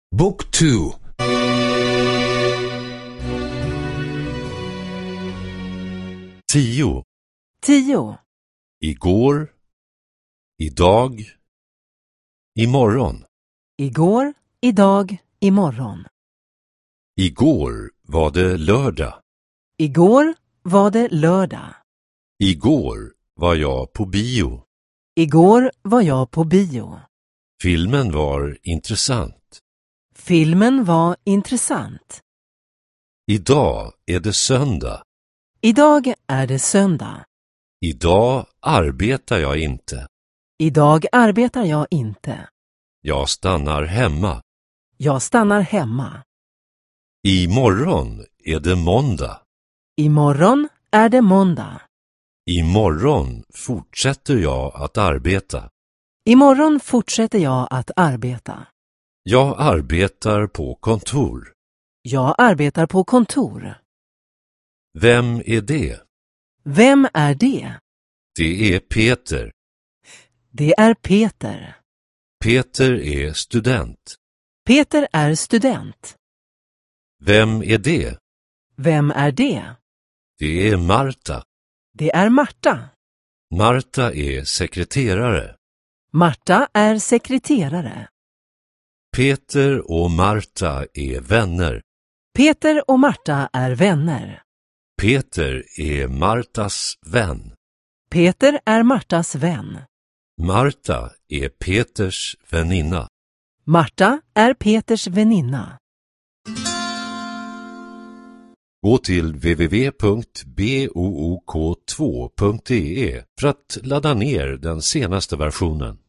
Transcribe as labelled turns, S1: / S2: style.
S1: Book 2.
S2: 10.
S3: 10.
S2: Igår, idag, imorgon.
S3: Igår, idag, imorgon.
S2: Igår var det lördag.
S3: Igår var det lördag.
S2: Igår var jag på bio.
S3: Igår var jag på bio.
S2: Filmen var intressant.
S3: Filmen var intressant.
S2: Idag är det söndag.
S3: Idag är det söndag.
S2: Idag arbetar jag inte.
S3: Idag arbetar jag inte.
S2: Jag stannar hemma.
S3: Jag stannar hemma.
S2: Imorgon är det måndag.
S3: Imorgon är det måndag.
S2: Imorgon fortsätter jag att arbeta.
S3: Imorgon fortsätter jag att arbeta.
S2: Jag arbetar på kontor.
S3: Jag arbetar på kontor.
S2: Vem är det?
S3: Vem är det?
S2: Det är Peter.
S3: Det är Peter.
S2: Peter är student.
S3: Peter är student.
S2: Vem är det?
S3: Vem är det?
S2: Det är Marta.
S3: Det är Marta.
S2: Marta är sekreterare.
S3: Marta är sekreterare.
S2: Peter och Marta är vänner.
S3: Peter och Marta är vänner.
S2: Peter är Martas vän.
S3: Peter är Martas vän.
S2: Marta är Peters väninna.
S3: Marta är Peters väninna.
S2: Gå till www.book2.de för att ladda ner den senaste versionen.